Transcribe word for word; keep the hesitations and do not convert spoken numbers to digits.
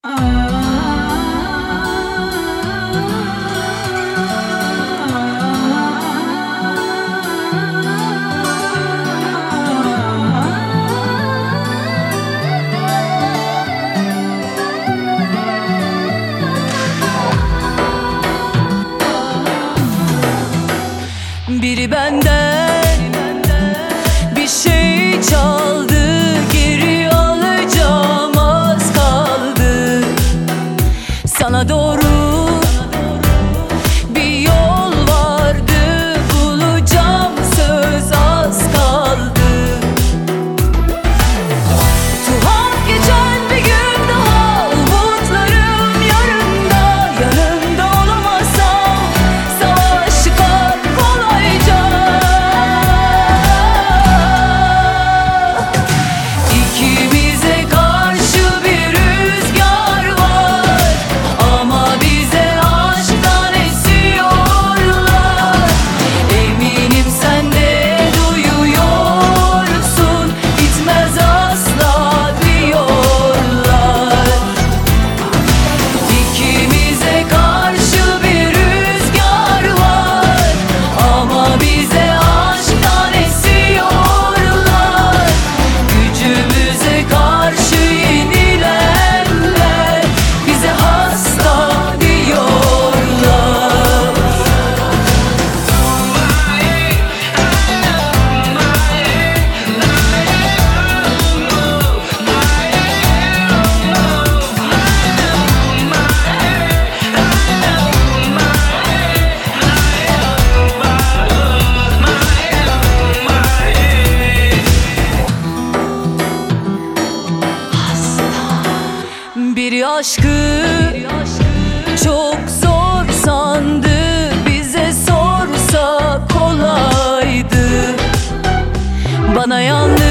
Biri benden bir şey çaldı, geri alacağım az kaldı. Sana doğru bir yol vardı, bulacağım söz az kaldı. Tuhaf geçen bir gün daha, umutlarım yarında. Yanında olamazsam savaş çıkar kolayca. İkimize karşı bir rüzgar var, ama bize aşktan esiyorlar. Eminim sen de duyuyorsun, gitmez asla diyorlar. İkimize karşı bir rüzgar var, ama bize aşktan esiyorlar. Gücümüze karşı yenilenler bize hasta diyorlar. Biri aşkı çok zor sandı, bize sorsa kolaydı. Bana yanlış